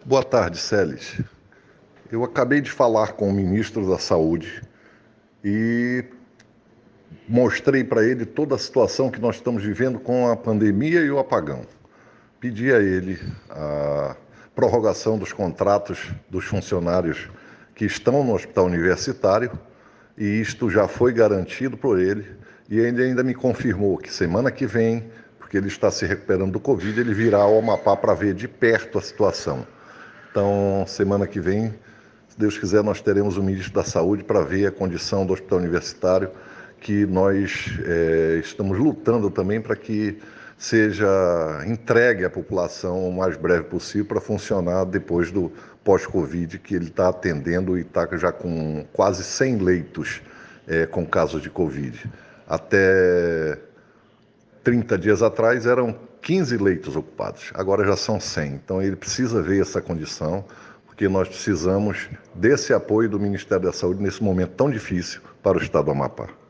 Boa tarde, Celes. Eu acabei de falar com o ministro da Saúde e mostrei para ele toda a situação que nós estamos vivendo com a pandemia e o apagão. Pedi a ele a prorrogação dos contratos dos funcionários que estão no hospital universitário e isto já foi garantido por ele e ele ainda me confirmou que semana que vem, porque ele está se recuperando do Covid, ele virá ao Amapá para ver de perto a situação. Então, semana que vem, se Deus quiser, nós teremos o ministro da Saúde para ver a condição do hospital universitário, que nós estamos lutando também para que seja entregue à população o mais breve possível para funcionar depois do pós-Covid, que ele está atendendo e está já com quase 100 leitos com casos de Covid. Até 30 dias atrás eram 15 leitos ocupados, agora já são 100. Então ele precisa ver essa condição, porque nós precisamos desse apoio do Ministério da Saúde nesse momento tão difícil para o Estado do Amapá.